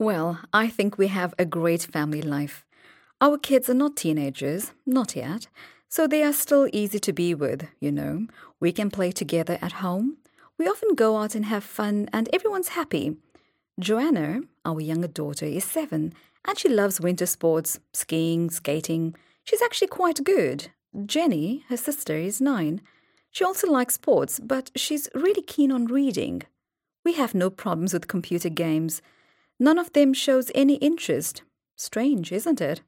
Well, I think we have a great family life. Our kids are not teenagers, not yet, so they are still easy to be with. We can play together at home. We often go out and have fun, and everyone's happy. Joanna, our younger daughter, is 7, and she loves winter sports, skiing, skating. She's actually quite good. Jenny, her sister, is 9. She also likes sports, but she's really keen on reading. We have no problems with computer games. None of them shows any interest. Strange, isn't it?